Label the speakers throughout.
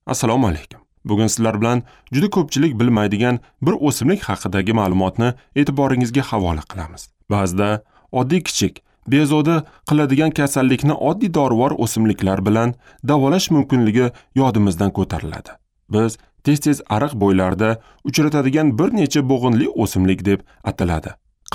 Speaker 1: Assalomu alaykum. Bugun sizlar bilan juda ko'pchilik bilmaydigan bir o'simlik haqidagi ma'lumotni e'tiboringizga havola qilamiz. Ba'zida oddiy kichik, bezovta qiladigan kasallikni oddiy dorivor o'simliklar bilan davolash mumkinligi yodimizdan ko'tariladi. Biz tez-tez ariq bo'ylarida uchratadigan bir necha bo'g'inli o'simlik deb ataladi.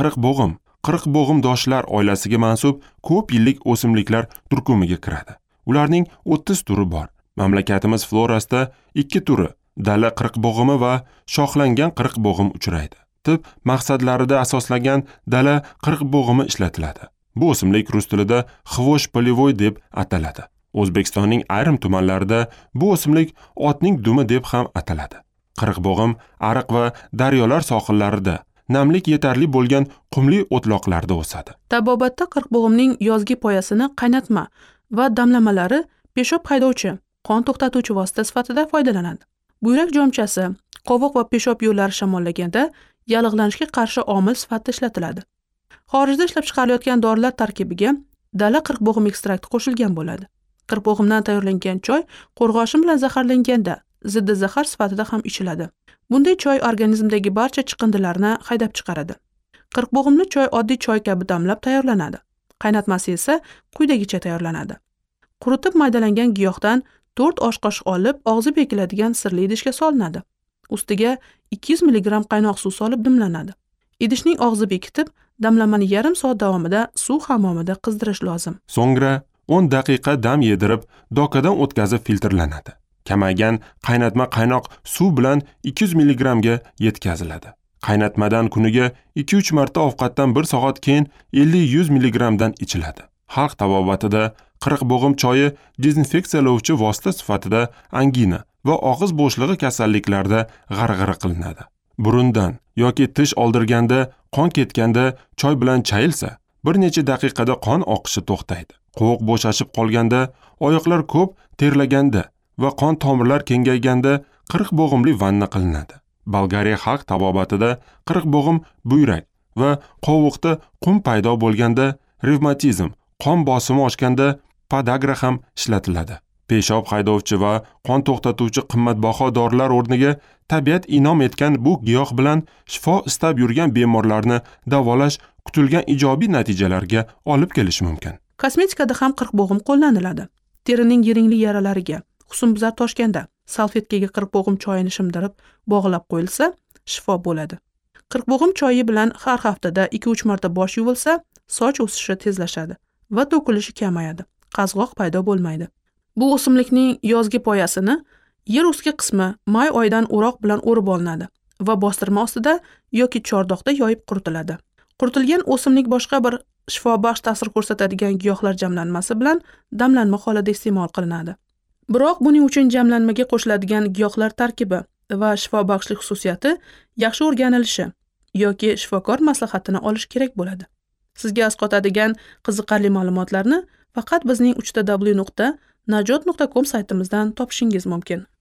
Speaker 1: Qirqbo'g'imdoshlar oilasiga mansub ko'p yillik o'simliklar turkumiga kiradi. Ularning 30 turi bor. Mamlakatimiz florasida 2 turi, dala qirqbo'g'imi va shoxlangan qirqbo'g'im uchraydi. Tib maqsadlarida asoslangan dala qirqbo'g'imi ishlatiladi. Bu o'simlik rus tilida xvosh polivoy deb ataladi. O'zbekistonning ayrim tumanlarida bu o'simlik otning dumi deb ham ataladi. Qirqbo'g'im ariq va daryolar sohillarida, namlik yetarli bo'lgan qumli o'tloqlarda o'sadi.
Speaker 2: Tabobatda qirqbo'g'imning yozgi poyasini qaynatma va damlamalari peshob haydovchi, qon to'xtatuvchi vosita sifatida foydalanadi. Buyrak jo'mchasi, qovoq va peshob yo'llari shamollaganda yallig'lanishga qarshi omil sifatida ishlatiladi. Xorijda ishlab chiqarilayotgan dorilar tarkibiga dala qirqbo'g'im ekstrakti qo'shilgan bo'ladi. Qirqbo'g'imdan tayyorlangan choy qo'rg'oshin bilan zaharlanganda ziddi zahar sifatida ham ichiladi. Bunday choy organizmdagi barcha chiqindilarni haydab chiqaradi. Qirqbo'g'imli choy oddiy choy kabi damlab tayyorlanadi. Qaynatmasi esa quyidagicha tayyorlanadi. Quritib maydalangan giyohdan 4 osh qoshiq olib, og'zi bekiladigan sirli idishga solinadi. Ustiga 200 mg qaynoq suv solib dimlanadi. Idishning og'zi bekitib, damlamani yarim soat davomida suv hammomida qizdirish lozim.
Speaker 1: So'ngra 10 daqiqa dam yedirib, dokadan o'tkazib filtrlanadi. Kamaygan qaynatma qaynoq suv bilan 200 mg ga yetkaziladi. Qaynatmadan kuniga 2-3 marta ovqatdan 1 soat keyin 50-100 mg dan ichiladi. Xalq tabobatida qirqbo'g'im choyi dezinfeksiyalovchi vosita sifatida angina va og'iz bo'shlig'i kasalliklarida g'arg'ara qilinadi. Burundan yoki tish oldirganda, qon ketganda choy bilan chayilsa, bir necha daqiqada qon oqishi to'xtaydi. Qovoq bo'shashib qolganda, oyoqlar ko'p terlaganda va qon tomirlar kengayganda qirqbo'g'imli vanna qilinadi. Bolgariya xalq tabobatida qirqbo'g'im buyrak va qovoqda qum paydo bo'lganda, revmatizm, qon bosimi oshganda podagra ham ishlatiladi. Peshob haydovchi va qon to'xtatuvchi qimmatbaho dorilar o'rniga tabiat inom etgan bu giyoh bilan shifo istab yurgan bemorlarni davolash kutilgan ijobiy natijalarga olib kelishi mumkin.
Speaker 2: Kosmetikada ham qirqbo'g'im qo'llaniladi. Terining yiringli yaralariga, husnbuzar toshganda salfetkaga qirqbo'g'im choyini shimdirib bog'lab qo'yilsa, shifo bo'ladi. Qirqbo'g'im choyi bilan har haftada 2-3 marta bosh yuvilsa, soch o'sishi tezlashadi va to'kilishi kamayadi. Qazg'oq paydo bo'lmaydi. Bu o'simlikning yozgi poyasini yer ustki qismi may oyidan o'roq bilan o'rib olinadi va bostirma ostida yoki chordoqda yoyib quritiladi. Quritilgan o'simlik boshqa bir shifobaxsh ta'sir ko'rsatadigan giyohlar jamlanmasi bilan damlanma holida iste'mol qilinadi. Biroq buning uchun jamlanmaga qo'shiladigan giyohlar tarkibi va shifobaxshlik xususiyati yaxshi o'rganilishi yoki shifokor maslahatini olish kerak bo'ladi. Sizga asqotadigan qiziqarli ma'lumotlarni faqat bizning 3w.najot.com saytimizdan topishingiz mumkin.